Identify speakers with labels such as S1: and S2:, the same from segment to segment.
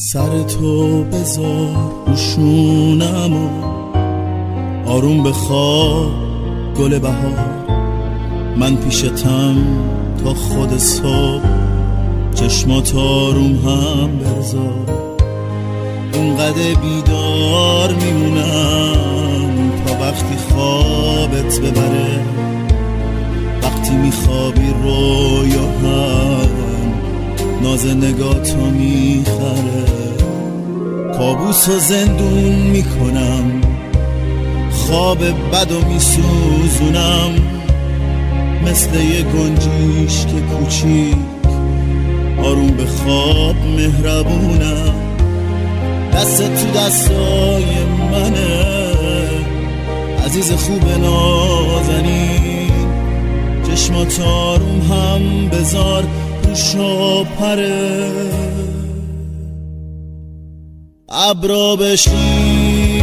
S1: سر تو بذار روشونم و آروم بخواب گل بهار. من پیشتم تا خود صبح، چشمات آروم هم بذار. اونقدر بیدار میمونم تا وقتی خوابت ببره. وقتی میخوابی رویا هم ناز نگاتو میخره. کابوس و زندون میکنم، خواب بدو میسوزونم. مثل یه گنجیش که کوچیک آروم به خواب مهربونم. دست تو دستای منه عزیز خوب نازنین. چشمات آروم هم بذار روشا پره. ابرا بشی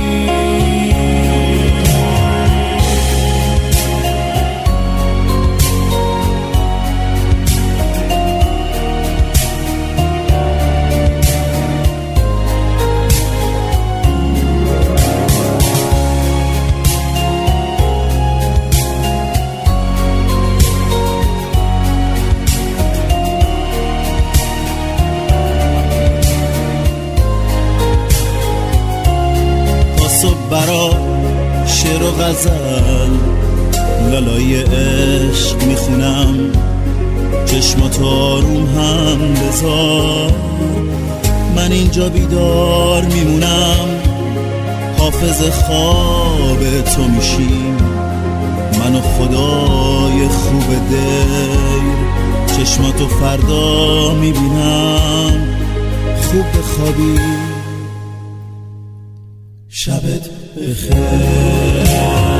S1: برا شعر و غزل لالای عشق میخونم. چشمات آروم هم بذار، من اینجا بیدار میمونم. حافظ خواب تو میشیم من و خدای خوب دل. چشماتو فردا میبینم، خوب بخوابی شبت بخیر.